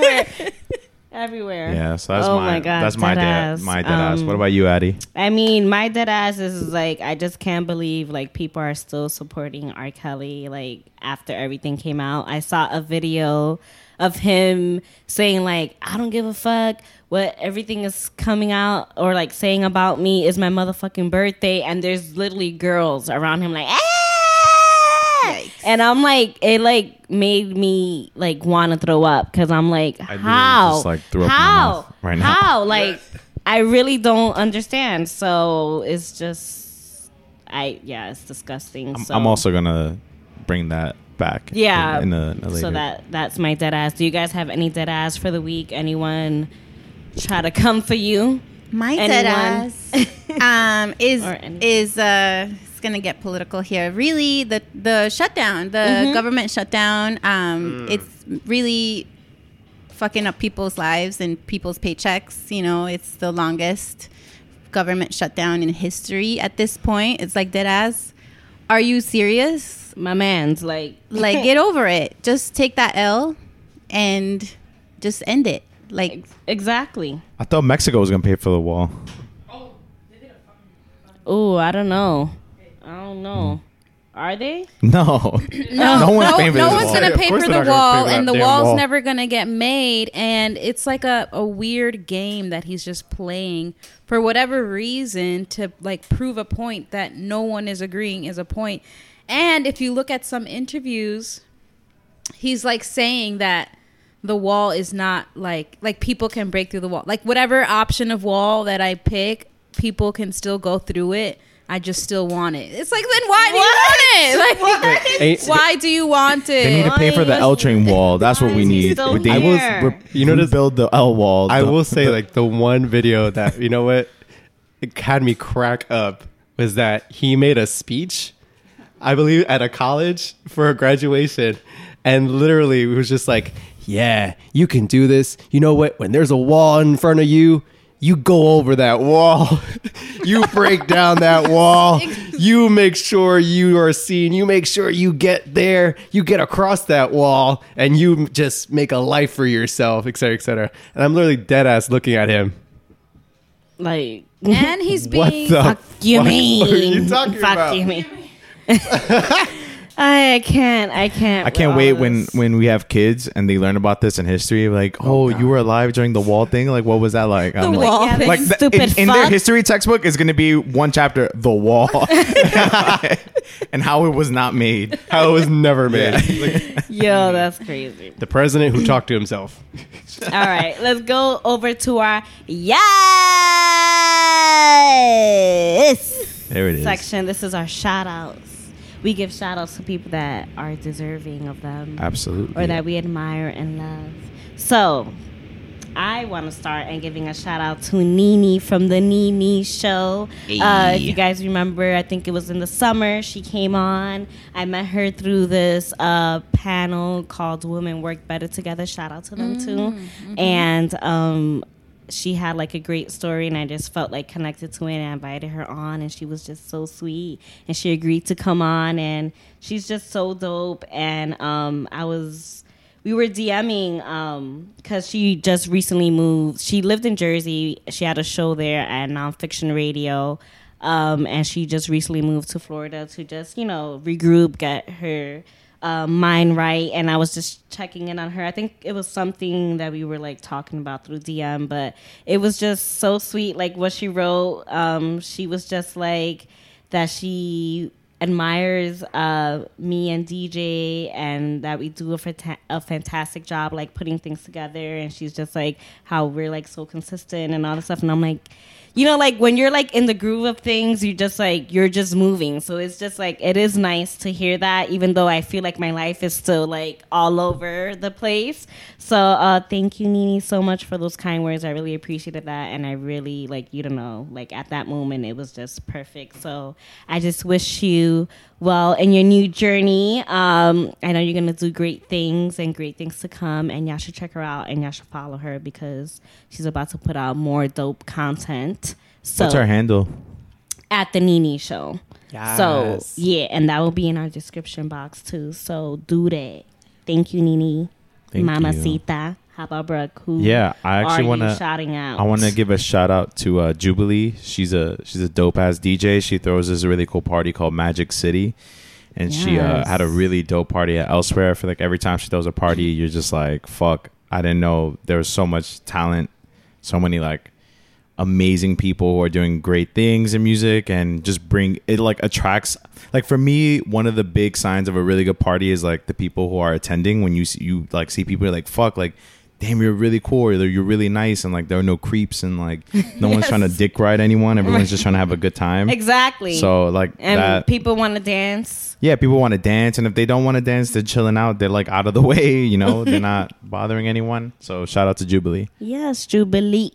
Speaker 2: everywhere.
Speaker 8: Yeah, so that's
Speaker 2: my God,
Speaker 8: that's my dead ass. What about you, Addie?
Speaker 2: I mean, my dead ass is like, I just can't believe like people are still supporting R. Kelly like after everything came out. I saw a video of him saying like, I don't give a fuck what everything is coming out or like saying about me is my motherfucking birthday, and there's literally girls around him like, and I'm like, it like made me like want to throw up because I'm like, how?
Speaker 8: Just, like, threw up in my mouth right now.
Speaker 2: How? Like, I really don't understand. So it's just, it's disgusting.
Speaker 8: I'm also gonna bring that back.
Speaker 2: Yeah.
Speaker 8: In a later.
Speaker 2: So that's my dead ass. Do you guys have any dead ass for the week? Anyone try to come for you?
Speaker 4: My dead ass is it's gonna get political here. Really, the shutdown, the government shutdown, it's really fucking up people's lives and people's paychecks. You know, it's the longest government shutdown in history at this point. It's like dead ass. Are you serious?
Speaker 2: My man's like
Speaker 4: get over it. Just take that L and just end it. Like
Speaker 2: exactly.
Speaker 8: I thought Mexico was gonna pay for the wall.
Speaker 2: Oh, I don't know. Are they?
Speaker 8: No. No one's paying for
Speaker 9: no
Speaker 8: this
Speaker 9: one's
Speaker 8: wall.
Speaker 9: gonna pay for the
Speaker 10: they're not gonna
Speaker 9: wall,
Speaker 10: pay for
Speaker 9: and
Speaker 10: that
Speaker 9: the
Speaker 10: damn
Speaker 9: wall's
Speaker 10: wall.
Speaker 9: never gonna get made. And it's like a weird game that he's just playing for whatever reason to like prove a point that no one is agreeing is a point. And if you look at some interviews, he's like saying that the wall is not like people can break through the wall. Like whatever option of wall that I pick, people can still go through it. I just still want it. It's like, then why do you want it? Like, why do you want it?
Speaker 8: They need to pay for the L train wall. That's what we need. Build the L wall.
Speaker 10: I will say, like, the one video that, you know what, it had me crack up was that he made a speech, I believe, at a college for a graduation. And literally, it was just like, yeah, you can do this. You know what? When there's a wall in front of you, you go over that wall. You break down that wall. You make sure you are seen. You make sure you get there. You get across that wall, and you just make a life for yourself, et cetera, et cetera. And I'm literally dead ass looking at him.
Speaker 2: Like,
Speaker 9: and he's being
Speaker 2: fuck you mean?
Speaker 10: What are you talking
Speaker 2: fuck
Speaker 10: about?
Speaker 2: you mean? I can't
Speaker 8: wait when we have kids and they learn about this in history. Like, you were alive during the wall thing. Like, what was that like?
Speaker 9: The wall.
Speaker 2: Yeah,
Speaker 8: like
Speaker 2: stupid
Speaker 8: in their history textbook is going to be one chapter, the wall, and how it was not made,
Speaker 10: how it was never made.
Speaker 2: Yo, that's crazy.
Speaker 10: The president who talked to himself.
Speaker 2: All right, let's go over to our yes
Speaker 8: there it is
Speaker 2: section. This is our shout outs. we give shout outs to people that are deserving of them.
Speaker 8: Absolutely.
Speaker 2: Or that we admire and love. So I want to start and giving a shout out to Nene from the Nene Show. If you guys remember, I think it was in the summer she came on. I met her through this panel called Women Work Better Together. Shout out to them too. Mm-hmm. And she had like a great story, and I just felt like connected to it, and I invited her on, and she was just so sweet, and she agreed to come on, and she's just so dope. And we were DMing because she just recently moved. She lived in Jersey. She had a show there at Nonfiction Radio, and she just recently moved to Florida to just, regroup, get her mind right. And I was just checking in on her. I think it was something that we were like talking about through DM, but it was just so sweet. Like what she wrote, she was just like that she admires me and DJ, and that we do a fantastic job like putting things together, and she's just like how we're like so consistent and all this stuff. And I'm like, like when you're like in the groove of things, you're just moving. So it's just like, it is nice to hear that, even though I feel like my life is still like all over the place. So thank you, Nene, so much for those kind words. I really appreciated that, and I really like at that moment it was just perfect. So I just wish you well in your new journey. I know you're gonna do great things and great things to come, and y'all should check her out and y'all should follow her because she's about to put out more dope content. So
Speaker 8: what's her handle?
Speaker 2: At the Nene Show.
Speaker 10: Yes.
Speaker 2: So yeah, and that will be in our description box too. So do that. Thank you, Nene. Mamacita. How about Brooke? Who
Speaker 8: I actually want to
Speaker 2: shouting out?
Speaker 8: I want to give a shout out to Jubilee. She's a dope ass DJ. She throws this really cool party called Magic City, and she had a really dope party at Elsewhere. I feel like every time she throws a party, you're just like, fuck, I didn't know there was so much talent, so many like amazing people who are doing great things in music, and just bring it like attracts. Like for me, one of the big signs of a really good party is like the people who are attending. When you see people, you're like, fuck, like, damn, you're really cool, or you're really nice, and like there are no creeps, and like no one's trying to dick ride anyone. Everyone's just trying to have a good time.
Speaker 2: Exactly.
Speaker 8: So like,
Speaker 2: and people want to dance.
Speaker 8: Yeah, people want to dance, and if they don't want to dance, they're chilling out. They're like out of the way, they're not bothering anyone. So shout out to Jubilee.
Speaker 2: Yes, Jubilee.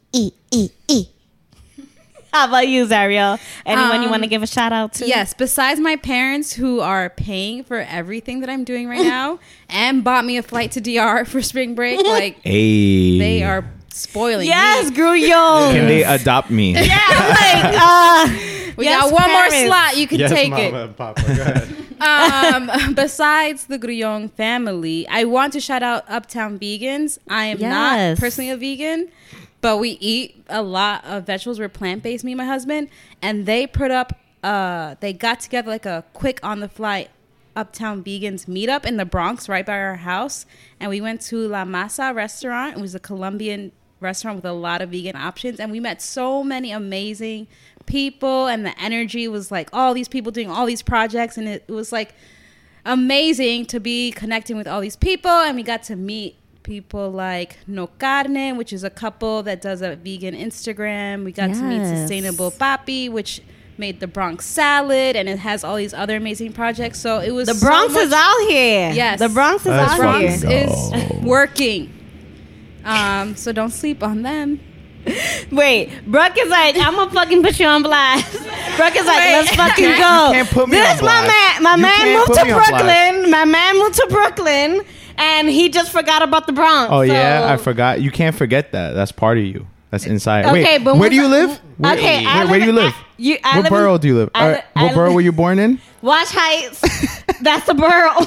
Speaker 2: How about you, Zariel? Anyone you want to give a shout out to?
Speaker 9: Yes, besides my parents who are paying for everything that I'm doing right now and bought me a flight to DR for spring break, like they are spoiling me.
Speaker 2: Grullon.
Speaker 8: Can they adopt me?
Speaker 2: Yeah, I'm like,
Speaker 9: we got one more slot. You can take
Speaker 10: Mama
Speaker 9: it.
Speaker 10: And Papa, go ahead.
Speaker 9: Besides the Grullon family, I want to shout out Uptown Vegans. I am not personally a vegan, but we eat a lot of vegetables. We're plant-based, me and my husband. And they put up, they got together like a quick on-the-fly Uptown Vegans meetup in the Bronx right by our house. And we went to La Masa restaurant. It was a Colombian restaurant with a lot of vegan options. And we met so many amazing people. And the energy was like all these people doing all these projects. And it was like amazing to be connecting with all these people. And we got to meet people like No Carne, which is a couple that does a vegan Instagram. We got to meet Sustainable Papi, which made the Bronx salad, and it has all these other amazing projects. So it was
Speaker 2: the Bronx is out here.
Speaker 9: Yes,
Speaker 2: the Bronx is out here.
Speaker 9: The Bronx is working. So don't sleep on them.
Speaker 2: Wait, Brooke is like, I'm gonna fucking put you on blast. Brooke is like, let's fucking go.
Speaker 8: You can't put me on blast.
Speaker 2: My man moved to Brooklyn. My man moved to Brooklyn. And he just forgot about the Bronx.
Speaker 8: Oh, yeah, I forgot. You can't forget that. That's part of you. That's inside.
Speaker 2: Okay,
Speaker 8: wait,
Speaker 2: but
Speaker 8: where do you live? Where do you live? What borough do you live? What borough were you born in?
Speaker 2: Wash Heights. That's the borough.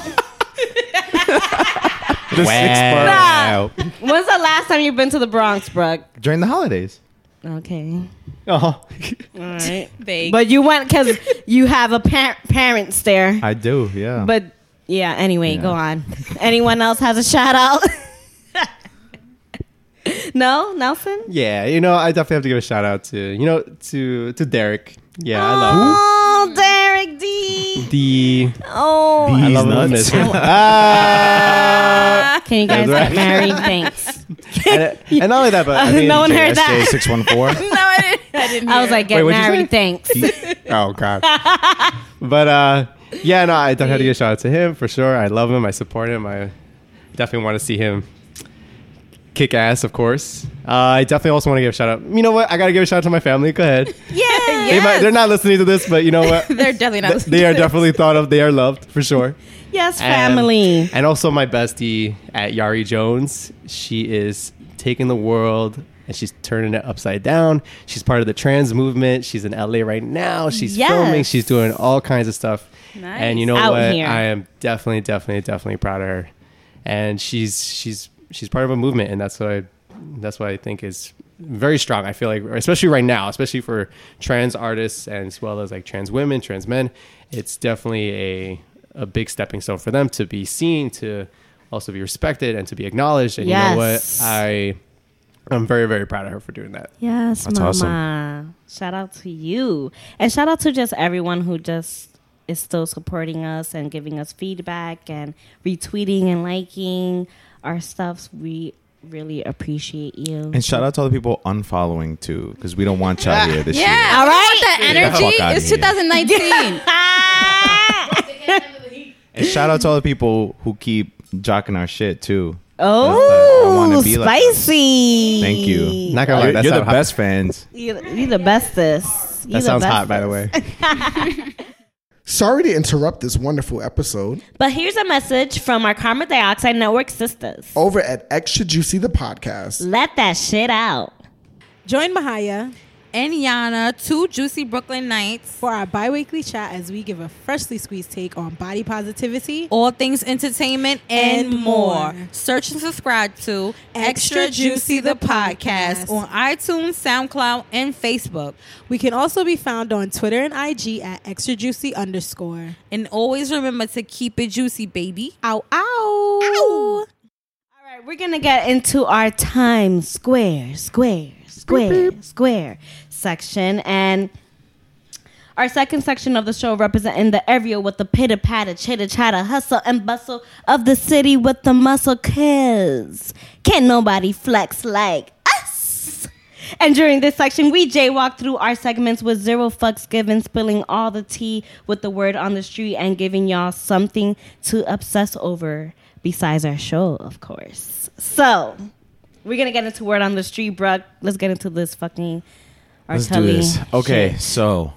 Speaker 8: The sixth borough.
Speaker 2: When's the last time you've been to the Bronx, Brooke?
Speaker 8: During the holidays.
Speaker 2: Okay.
Speaker 8: Oh.
Speaker 2: All right. Vague. But you went because you have a parents there.
Speaker 8: I do, yeah.
Speaker 2: But... yeah, anyway, go on. Anyone else has a shout out? No? Nelson?
Speaker 10: Yeah, I definitely have to give a shout out to Derek. Yeah, I love him.
Speaker 2: Oh, Derek D.
Speaker 10: I love him.
Speaker 2: Can you guys get married? Thanks.
Speaker 10: And not only that, but
Speaker 2: no one heard that.
Speaker 8: 614.
Speaker 2: No, I didn't. I was like, get married. Thanks.
Speaker 10: Oh God. But Yeah, no, I definitely had to give a shout out to him for sure. I love him. I support him. I definitely want to see him kick ass, of course. I definitely also want to give a shout out. You know what? I got to give a shout out to my family. Go ahead.
Speaker 2: Yeah.
Speaker 10: They're not listening to this, but you know what?
Speaker 9: They're definitely not listening
Speaker 10: They
Speaker 9: to
Speaker 10: are
Speaker 9: this.
Speaker 10: definitely thought of. They are loved for sure.
Speaker 2: Yes, family.
Speaker 10: And also my bestie at Yari Jones. She is taking the world and she's turning it upside down. She's part of the trans movement. She's in LA right now. She's filming. She's doing all kinds of stuff.
Speaker 9: Nice.
Speaker 10: And you know
Speaker 2: Out
Speaker 10: what?
Speaker 2: here.
Speaker 10: I am definitely proud of her. And she's part of a movement, and that's what I think is very strong. I feel like, especially right now, especially for trans artists and as well as like trans women, trans men, it's definitely a big stepping stone for them to be seen, to also be respected, and to be acknowledged. And you know what? I'm very, very proud of her for doing that.
Speaker 2: Yes,
Speaker 8: That's
Speaker 2: mama.
Speaker 8: awesome.
Speaker 2: Shout out to you. And shout out to just everyone who just is still supporting us and giving us feedback and retweeting and liking our stuffs. We really appreciate you.
Speaker 8: And shout out to all the people unfollowing too, because we don't want y'all here this year.
Speaker 9: Yeah,
Speaker 2: All right.
Speaker 9: that energy.
Speaker 8: Fuck outta
Speaker 9: It's
Speaker 8: here.
Speaker 9: 2019.
Speaker 8: And shout out to all the people who keep jocking our shit too. I
Speaker 2: Oh,
Speaker 8: wanna be like them.
Speaker 2: spicy.
Speaker 8: Thank you.
Speaker 10: Not gonna lie,
Speaker 8: You're
Speaker 10: that
Speaker 8: the
Speaker 10: sound hot.
Speaker 8: best fans.
Speaker 2: You the bestest. You
Speaker 10: That
Speaker 2: the
Speaker 10: sounds hot, by the
Speaker 2: bestest.
Speaker 10: way.
Speaker 1: Sorry to interrupt this wonderful episode.
Speaker 2: But here's a message from our Carbon Dioxide Network sisters.
Speaker 1: Over at Extra Juicy the podcast.
Speaker 2: Let that shit out.
Speaker 11: Join Mahaya
Speaker 12: and Yana, two juicy Brooklyn Nights,
Speaker 11: for our bi-weekly chat as we give a freshly squeezed take on body positivity,
Speaker 12: all things entertainment, and more. Search and subscribe to Extra Juicy the Podcast on iTunes, SoundCloud, and Facebook.
Speaker 11: We can also be found on Twitter and IG at extrajuicy_.
Speaker 12: And always remember to keep it juicy, baby.
Speaker 11: Ow, ow. Ow.
Speaker 2: All right, we're going to get into our Times Square section. And our second section of the show representing the area with the pitter patter, chitter chatter, hustle and bustle of the city with the muscle, cause can't nobody flex like us. And during this section, we jaywalk through our segments with zero fucks given, spilling all the tea with the word on the street and giving y'all something to obsess over besides our show, of course. So we're going to get into word on the street, bruh. Let's get into this fucking
Speaker 8: Let's do this. Okay, so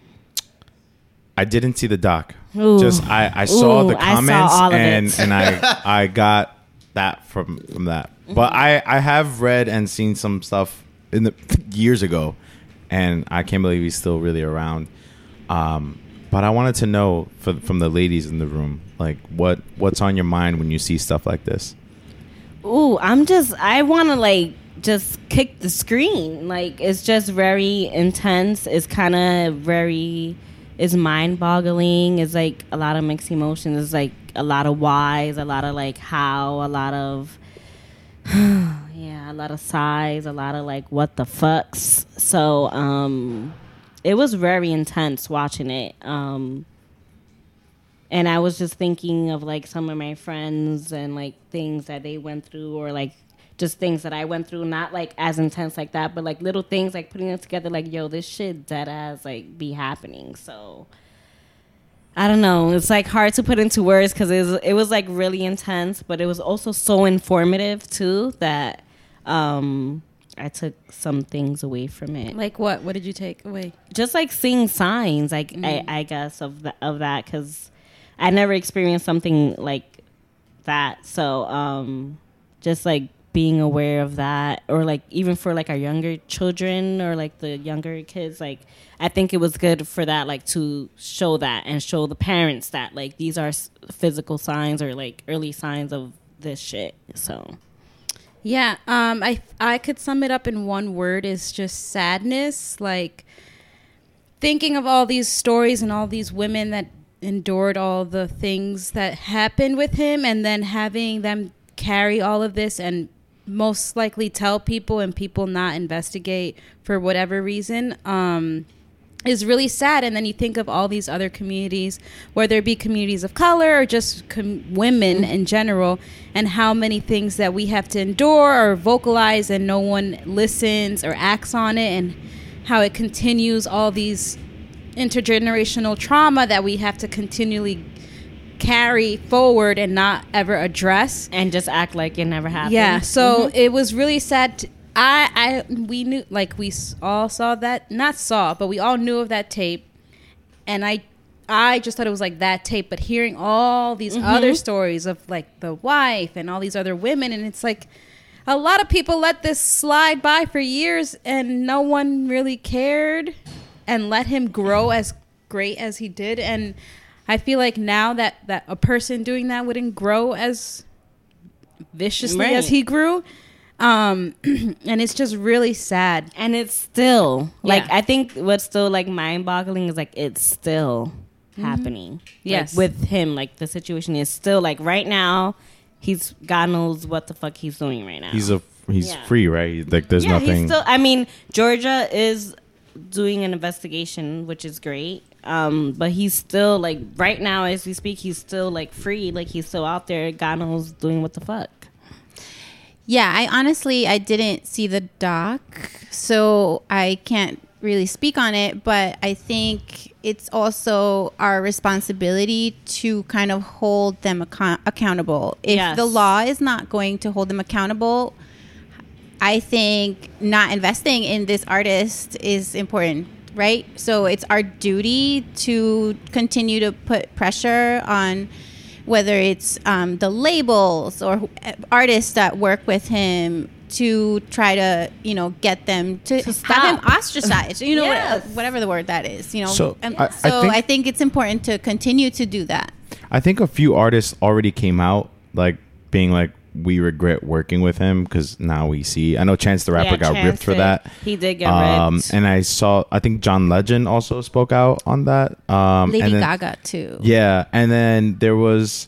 Speaker 8: I didn't see the doc.
Speaker 2: Ooh.
Speaker 8: Just I saw the
Speaker 2: I saw
Speaker 8: comments
Speaker 2: all of it.
Speaker 8: and I got that from that. But I have read and seen some stuff in the years ago, and I can't believe he's still really around. But I wanted to know from the ladies in the room, like what's on your mind when you see stuff like this?
Speaker 2: Ooh, I want to like just kick the screen. Like, it's just very intense. It's kind of it's mind boggling. It's like a lot of mixed emotions. It's like a lot of whys, a lot of like how, a lot of, yeah, a lot of sighs, a lot of like what the fucks. So, it was very intense watching it. And I was just thinking of like some of my friends and like things that they went through, or like just things that I went through, not like as intense like that, but like little things, like putting it together, like, yo, this shit dead ass like be happening. So I don't know. It's like hard to put into words because it was like really intense, but it was also so informative too that I took some things away from it.
Speaker 9: Like what? What did you take away?
Speaker 2: Just like seeing signs, like I guess of that, because I never experienced something like that. So just like being aware of that, or like even for like our younger children or like the younger kids, like I think it was good for that, like to show that and show the parents that like these are physical signs or like early signs of this shit. So
Speaker 9: yeah, I could sum it up in one word, is just sadness. Like thinking of all these stories and all these women that endured all the things that happened with him, and then having them carry all of this and most likely tell people and people not investigate for whatever reason is really sad. And then you think of all these other communities, whether it be communities of color or just women in general, and how many things that we have to endure or vocalize and no one listens or acts on it, and how it continues all these intergenerational trauma that we have to continually carry forward and not ever address
Speaker 2: and just act like it never happened.
Speaker 9: Yeah, so it was really sad. We knew, like, we all saw that, not saw, but we all knew of that tape, and I just thought it was like that tape, but hearing all these other stories of like the wife and all these other women, and it's like a lot of people let this slide by for years and no one really cared and let him grow as great as he did. And I feel like now that a person doing that wouldn't grow as viciously as he grew. And it's just really sad.
Speaker 2: And it's still like, I think what's still like mind boggling is like, it's still happening.
Speaker 9: Yes.
Speaker 2: Like, with him, like the situation is still like right now, he's God knows what the fuck he's doing right now.
Speaker 8: He's free, right? Like there's nothing.
Speaker 2: He's still, I mean, Georgia is doing an investigation, which is great. But he's still like right now as we speak, he's still like free. Like he's still out there, God knows doing what the fuck.
Speaker 4: Yeah, I didn't see the doc, so I can't really speak on it, but I think it's also our responsibility to kind of hold them accountable. If the law is not going to hold them accountable, I think not investing in this artist is important, right? So it's our duty to continue to put pressure on whether it's the labels or artists that work with him to try to, get them to have him ostracized, whatever the word that is,
Speaker 8: So,
Speaker 4: I think it's important to continue to do that.
Speaker 8: I think a few artists already came out like being like, we regret working with him because now we see. I know Chance the Rapper got ripped for that.
Speaker 2: He did get ripped.
Speaker 8: And I think John Legend also spoke out on that.
Speaker 4: Lady Gaga too.
Speaker 8: Yeah, and then there was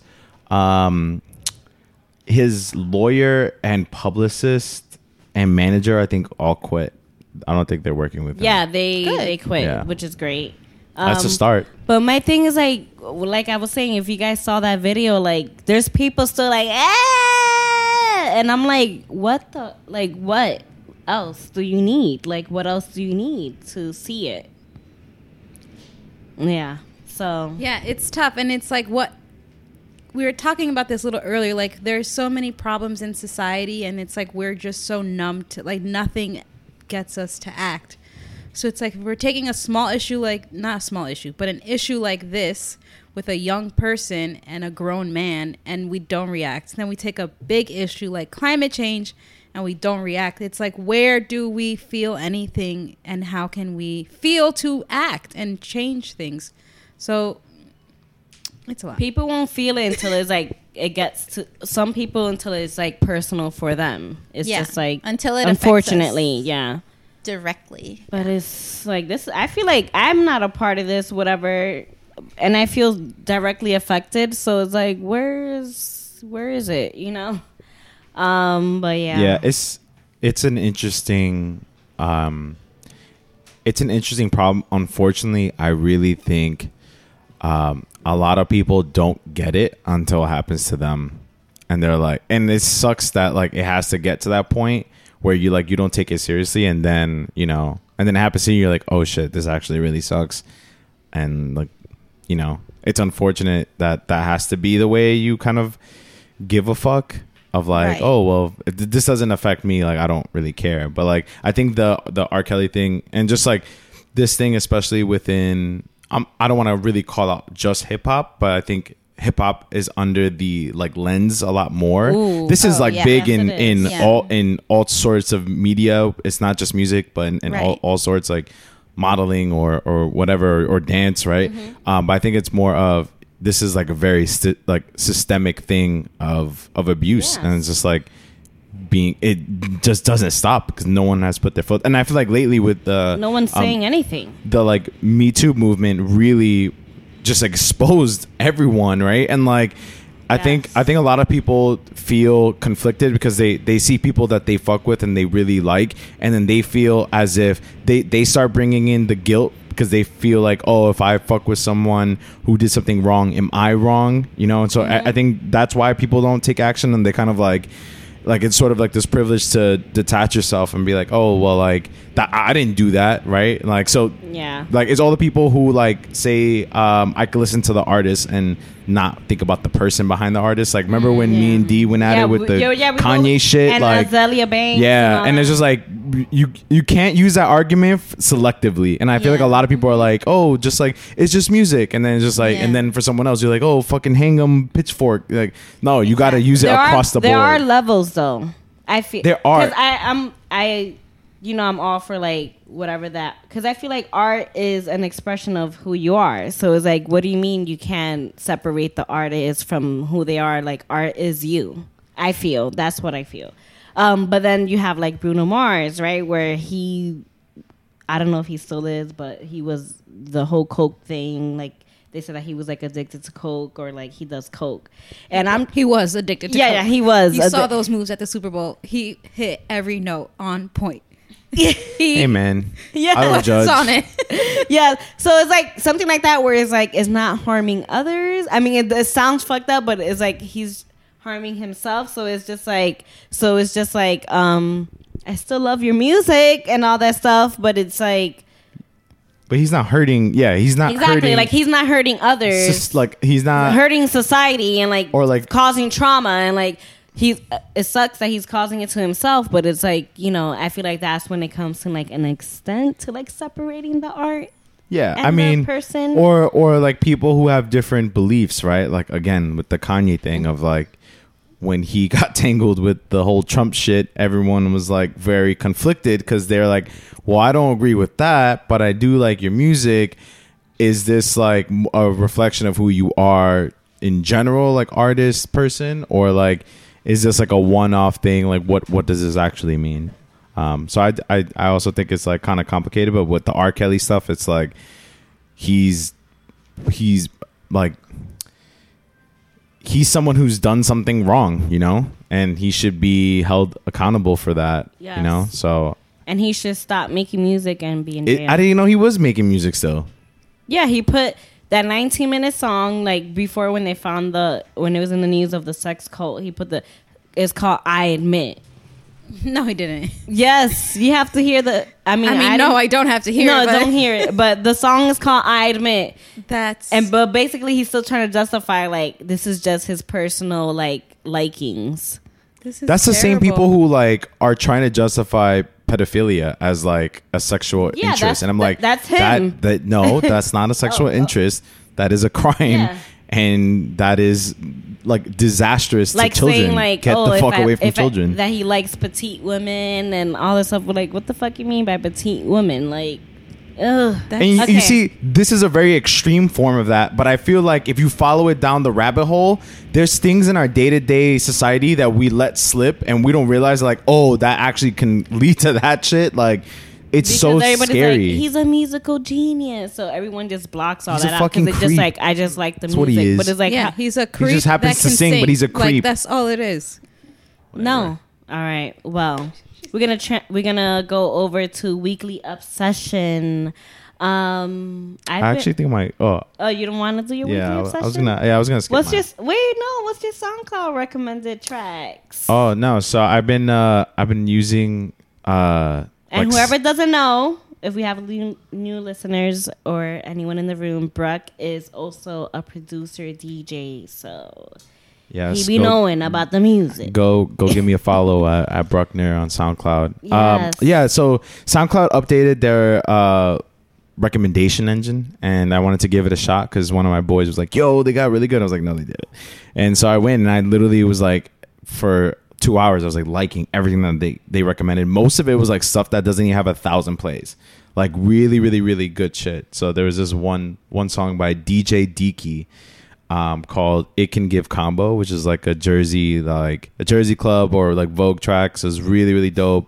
Speaker 8: his lawyer and publicist and manager, I think, all quit. I don't think they're working with him.
Speaker 2: Yeah, they quit, which is great.
Speaker 8: That's a start.
Speaker 2: But my thing is like I was saying, if you guys saw that video, like there's people still like, and I'm like, what else do you need? Like, what else do you need to see it? Yeah. So
Speaker 9: yeah, it's tough, and it's like what we were talking about this a little earlier. Like, there's so many problems in society, and it's like we're just so numb to, like, nothing gets us to act. So it's like if we're taking a small issue, like not a small issue, but an issue like this with a young person and a grown man, and we don't react. And then we take a big issue like climate change and we don't react. It's like, where do we feel anything, and how can we feel to act and change things? So it's a lot.
Speaker 2: People won't feel it until it's like it gets to some people, until it's like personal for them. It's just like
Speaker 4: until it
Speaker 2: unfortunately
Speaker 4: affects us directly.
Speaker 2: But it's like this. I feel like I'm not a part of this, whatever, and I feel directly affected. So it's like, where is it? But yeah,
Speaker 8: it's an interesting problem. Unfortunately, I really think a lot of people don't get it until it happens to them, and they're like, and it sucks that like it has to get to that point where you don't take it seriously, and then and then it happens to you, you're like, oh shit, this actually really sucks. And like, it's unfortunate that has to be the way you kind of give a fuck of like, right. Oh well, this doesn't affect me, like I don't really care. But like, I think the R. Kelly thing, and just like this thing, especially within, I don't want to really call out just hip hop, but I think hip hop is under the like lens a lot more. Ooh. This is big in all sorts of media. It's not just music, but in right. all sorts, like modeling or whatever, or dance, right? Mm-hmm. But I think it's more of, this is like a very systemic thing of abuse, and it's just like it just doesn't stop because no one has put their foot. And I feel like lately with
Speaker 2: no one's saying anything.
Speaker 8: The like Me Too movement really just exposed everyone, right? And like I think a lot of people feel conflicted because they see people that they fuck with and they really like, and then they feel as if they start bringing in the guilt because they feel like, oh, if I fuck with someone who did something wrong, am I wrong? And so I think that's why people don't take action, and they kind of like, like it's sort of like this privilege to detach yourself and be like, oh well, like that I didn't do that, right? Like so
Speaker 2: yeah,
Speaker 8: like it's all the people who like say I could listen to the artist and not think about the person behind the artist. Like remember when me and D went at it with the Kanye shit,
Speaker 2: and
Speaker 8: like
Speaker 2: Azalea Banks,
Speaker 8: and it's just like you can't use that argument selectively. And I feel like a lot of people are like, oh, just like it's just music, and then it's just like, and then for someone else you're like, oh, fucking hang 'em pitchfork. Like no, you got to use it across the board.
Speaker 2: There are levels though. I feel
Speaker 8: there are.
Speaker 2: Because I'm all for like whatever that, because I feel like art is an expression of who you are. So it's like, what do you mean you can't separate the artist from who they are? Like art is you. I feel that's what I feel. But then you have like Bruno Mars, right? Where I don't know if he still is, but he was the whole Coke thing. Like they said that he was like addicted to Coke, or like he does Coke. And
Speaker 9: he was addicted to Coke.
Speaker 2: Yeah, he was.
Speaker 9: You saw those moves at the Super Bowl. He hit every note on point.
Speaker 8: Hey man,
Speaker 2: yeah,
Speaker 8: I don't judge.
Speaker 9: On it.
Speaker 2: Yeah, so it's like something like that where it's like it's not harming others. I mean, it sounds fucked up, but it's like he's harming himself. So it's just like I still love your music and all that stuff, but it's like,
Speaker 8: but he's not hurting. Yeah, he's not hurting.
Speaker 2: Like he's not hurting others.
Speaker 8: It's just like he's not
Speaker 2: hurting society and like
Speaker 8: or like
Speaker 2: causing trauma and like. It sucks that he's causing it to himself, but it's like, I feel like that's when it comes to like an extent to like separating the art.
Speaker 8: Yeah, I mean,
Speaker 2: person.
Speaker 8: or like people who have different beliefs, right? Like again with the Kanye thing of like when he got tangled with the whole Trump shit, everyone was like very conflicted because they're like, well, I don't agree with that, but I do like your music. Is this like a reflection of who you are in general, like artist, person, or like is this like a one-off thing? Like what does this actually mean? So I also think it's like kind of complicated, but with the R. Kelly stuff, it's like he's like he's someone who's done something wrong, and he should be held accountable for that.
Speaker 2: Yes.
Speaker 8: So
Speaker 2: and he should stop making music and be in jail.
Speaker 8: I didn't even know he was making music still.
Speaker 2: Yeah, he put that 19-minute song, like before when they found when it was in the news of the sex cult, he put it's called I Admit.
Speaker 9: No, he didn't.
Speaker 2: Yes, you have to hear
Speaker 9: I don't have to hear it.
Speaker 2: No, don't hear it. But the song is called I Admit. But basically he's still trying to justify like this is just his personal like likings.
Speaker 8: That's the same people who like are trying to justify pedophilia as like a sexual interest, and I'm like,
Speaker 2: that's him.
Speaker 8: No, that's not a sexual interest. That is a crime, and that is like disastrous
Speaker 2: like
Speaker 8: to children.
Speaker 2: Saying, like,
Speaker 8: get the fuck away from children.
Speaker 2: That he likes petite women and all this stuff. Like, what the fuck you mean by petite women? Like, ugh.
Speaker 8: And you see, this is a very extreme form of that, but I feel like if you follow it down the rabbit hole, there's things in our day-to-day society that we let slip and we don't realize like, oh, that actually can lead to that shit. Like, it's so scary.
Speaker 2: Like, he's a musical genius, so everyone just blocks all that out because it's just like, I just like the music.
Speaker 8: What he is.
Speaker 2: But it's like,
Speaker 9: he's a creep.
Speaker 8: He just happens to sing, but he's a creep.
Speaker 9: Like, that's all it is.
Speaker 2: Whatever. No. All right. Well, we're gonna go over to Weekly Obsession. I
Speaker 8: actually think
Speaker 2: oh, you don't want to do your Weekly Obsession?
Speaker 8: I was gonna skip
Speaker 2: what's your SoundCloud recommended tracks?
Speaker 8: Oh no, so I've been using
Speaker 2: and like whoever doesn't know, if we have new listeners or anyone in the room, Bruck is also a producer, DJ, so he be knowing about the music.
Speaker 8: Go give me a follow at Bruckner on SoundCloud.
Speaker 2: Yes.
Speaker 8: So SoundCloud updated their recommendation engine, and I wanted to give it a shot because one of my boys was like, yo, they got really good. I was like, no, they did it. And so I went and I literally was like, for 2 hours I was like liking everything that they recommended. Most of it was like stuff that doesn't even have 1,000 plays, like really really really good shit. So there was this one song by DJ Deaky called It Can Give Combo, which is like a Jersey club or like Vogue track. So it's really really dope.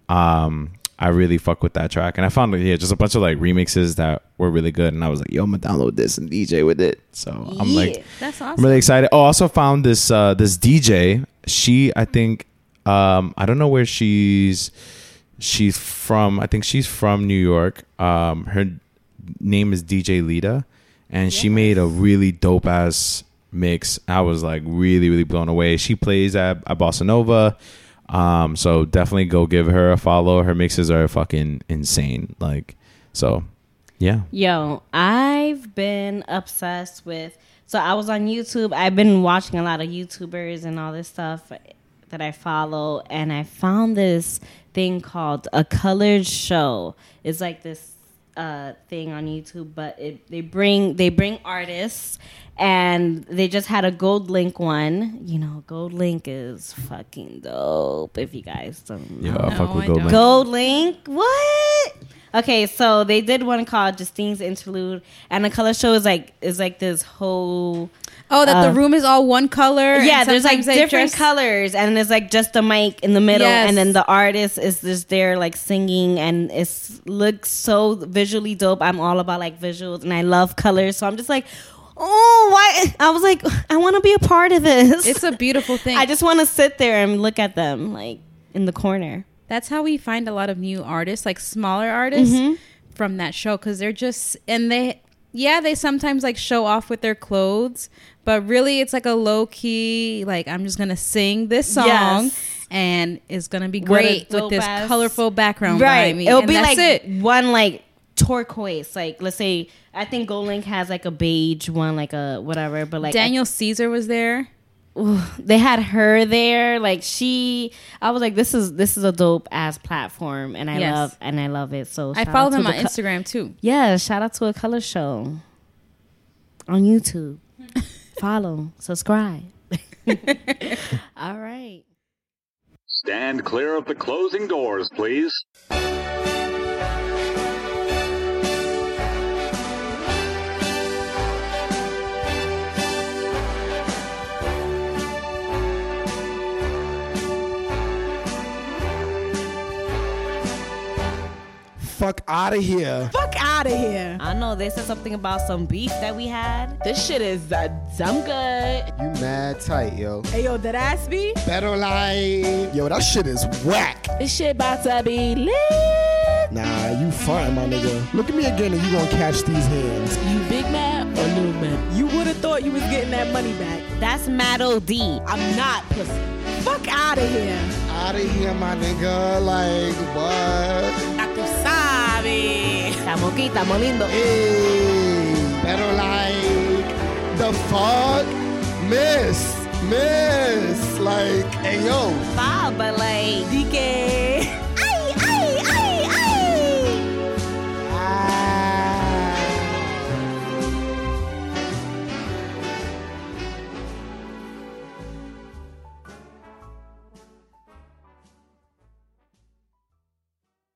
Speaker 8: I really fuck with that track, and I found just a bunch of like remixes that were really good, and I was like, yo, I'm gonna download this and DJ with it. So I'm like,
Speaker 9: that's awesome.
Speaker 8: I'm really excited. Oh, I also found this DJ. She, I think, I don't know where she's from. I think she's from New York. Her name is DJ Lita, and she made a really dope ass mix. I was like really, really blown away. She plays at Bossa Nova. So definitely go give her a follow. Her mixes are fucking insane. Like, so yeah.
Speaker 2: Yo, I've been obsessed with, so I was on YouTube. I've been watching a lot of YouTubers and all this stuff that I follow, and I found this thing called A Colored Show. It's like this thing on YouTube, but they bring artists, and they just had a Gold Link one. You know, Gold Link is fucking dope. If you guys don't know.
Speaker 8: Yeah, I fuck with Gold Link.
Speaker 2: Gold Link, what? Okay, so they did one called Justine's Interlude, and The Color Show is like this whole.
Speaker 9: Oh, that the room is all one color.
Speaker 2: Yeah, there's like different colors, and there's like just the mic in the middle, and then the artist is just there like singing, and it looks so visually dope. I'm all about like visuals, and I love colors, so I'm just like, oh, why? I was like, I want to be a part of this.
Speaker 9: It's a beautiful thing.
Speaker 2: I just want to sit there and look at them like in the corner.
Speaker 9: That's how we find a lot of new artists, like smaller artists from that show, because they're just, and they sometimes like show off with their clothes, but really it's like a low key, like I'm just gonna sing this song and it's gonna be great with this colorful background behind me.
Speaker 2: It'll be like one like turquoise, like let's say I think Gold Link has like a beige one, like a whatever, but like
Speaker 9: Daniel Caesar was there.
Speaker 2: They had her there, like I was like, this is a dope ass platform, and I love it. So
Speaker 9: I follow him on Instagram too.
Speaker 2: Yeah, shout out to A Color Show on YouTube. Follow, subscribe. All right.
Speaker 13: Stand clear of the closing doors, please.
Speaker 1: Fuck out of here.
Speaker 11: Fuck out of here.
Speaker 2: I know they said something about some beef that we had.
Speaker 12: This shit is dumb good.
Speaker 1: You mad tight, yo.
Speaker 11: Hey, yo, that ass be?
Speaker 1: Better like. Yo, that shit is whack.
Speaker 12: This shit about to be lit.
Speaker 1: Nah, you fine, my nigga. Look at me again and you gonna catch these hands.
Speaker 12: You big man or little man?
Speaker 11: You would have thought you was getting that money back.
Speaker 2: That's Matt O.D.
Speaker 11: I'm not pussy. Fuck out of here.
Speaker 1: Out of here, my nigga. Like, what?
Speaker 12: Ya tú sabes.
Speaker 2: Estamos aquí, estamos lindo.
Speaker 1: Hey, better like. The fuck? Miss. Like, hey, yo.
Speaker 2: Bob, but like.
Speaker 11: DK.